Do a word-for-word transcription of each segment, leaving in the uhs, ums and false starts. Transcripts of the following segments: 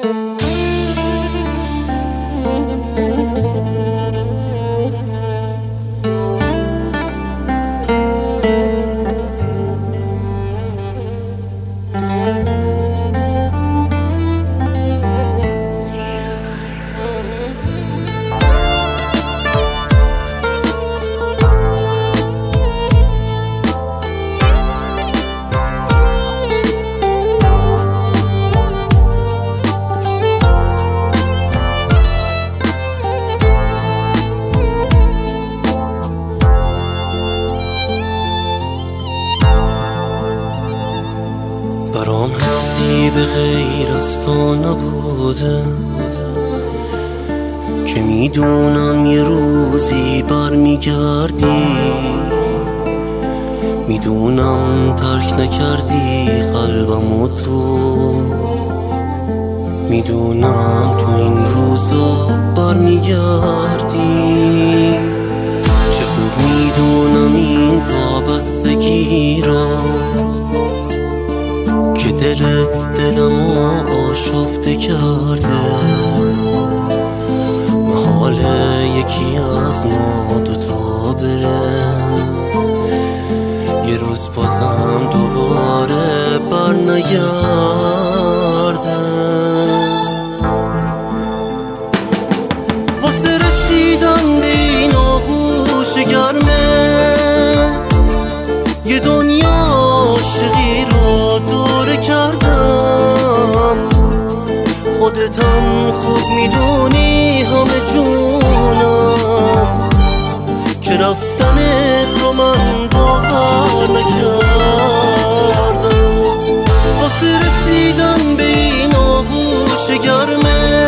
برام حسی به غیر از تو نبوده که میدونم یه روزی برمیگردی، میدونم ترک نکردی قلبمو تو، میدونم تو این روزا برمیگردی. چه خوب میدونم این وابستگی را که دلت دلمو آشفته کرده، محاله یکی از ما دوتا بره، یه روز بازم دوباره بر نگرده. واسه رسیدن به این آغوش گرمه یه دنیا عاشقی رو دوره کردم، خودتم خوب میدونی همه جونم که رفتنت رو من باور نکردم. واسه رسیدن به این آغوش گرمه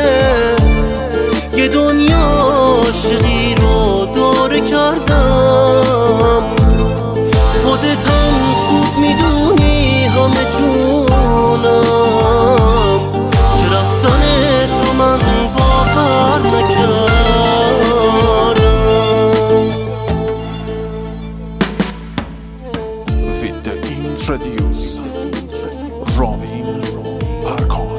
یه دنیا عاشقی رو دوره کردم، خودتم خوب میدونی همه جونم که رفتنت رو من باور نکردم. With the introduce Ravin Arkan.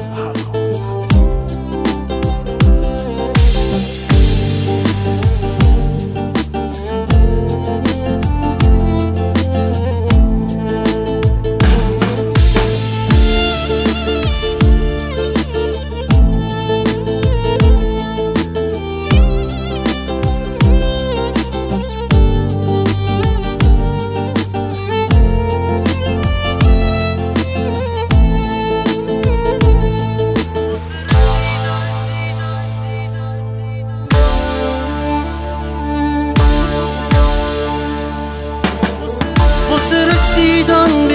رسیدن